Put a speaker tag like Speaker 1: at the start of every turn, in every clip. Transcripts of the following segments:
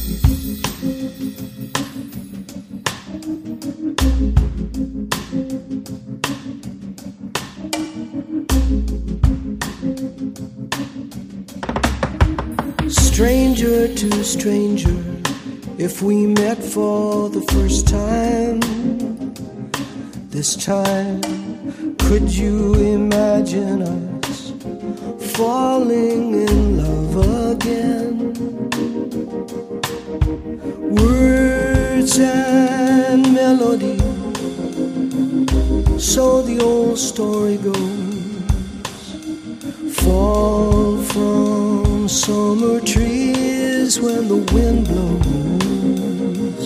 Speaker 1: Stranger to stranger, if we met for the first time, this time, could you imagine us falling in love again? Words and melody, so the old story goes, fall from summer trees when the wind blows.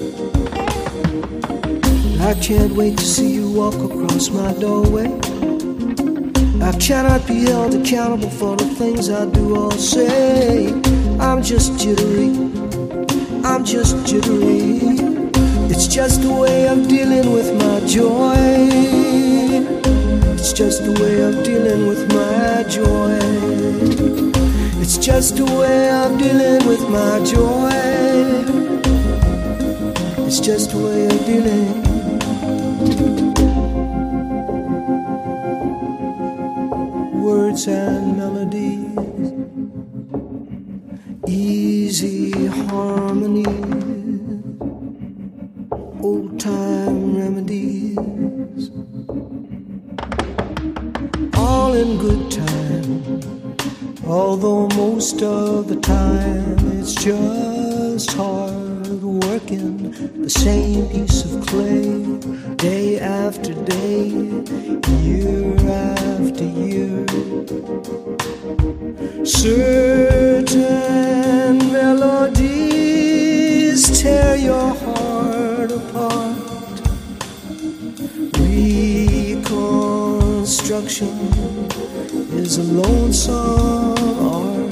Speaker 1: I can't wait to see you walk across my doorway. I cannot be held accountable for the things I do or say. I'm just jittery, I'm just jittery. It's just a way of dealing with my joy. It's just a way of dealing with my joy. It's just a way of dealing with my joy. It's just a way of dealing. Words and melodies, easy harmonies, old time remedies, all in good time. Although most of the time it's just hard working the same piece of clay, day after day, year after year. Certain melodies tear your heart apart. Reconstruction is a lonesome art,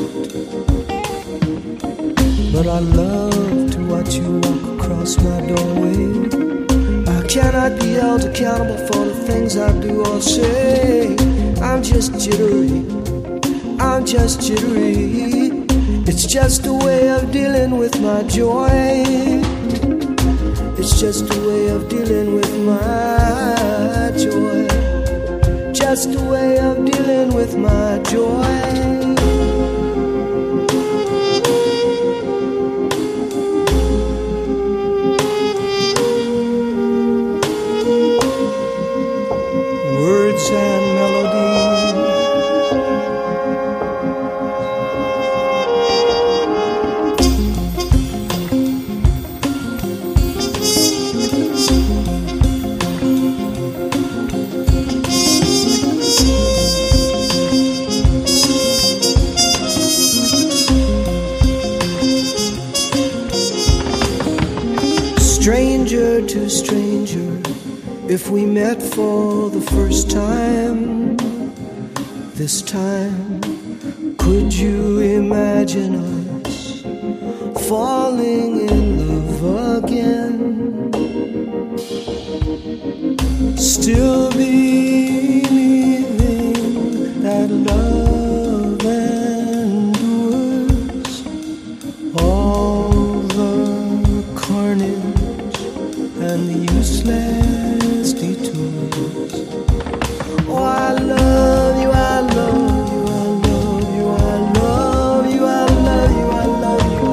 Speaker 1: but I love to watch you walk across my doorway. I cannot be held accountable for the things I do or say. I'm just jittery, I'm just jittery. It's just a way of dealing with my joy. It's just a way of dealing with my joy. Just a way of dealing with my joy. Words and stranger to stranger, if we met for the first time, this time, could you imagine us falling in love again? Still believing that love endures all the carnage and the useless detours. Oh, I love you, I love you, I love you, I love you, I love you, I love you,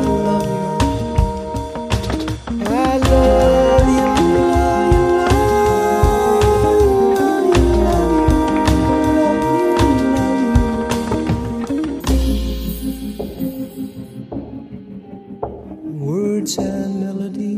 Speaker 1: I love you. I love you, love you, love you, love you, love you. Words and melody,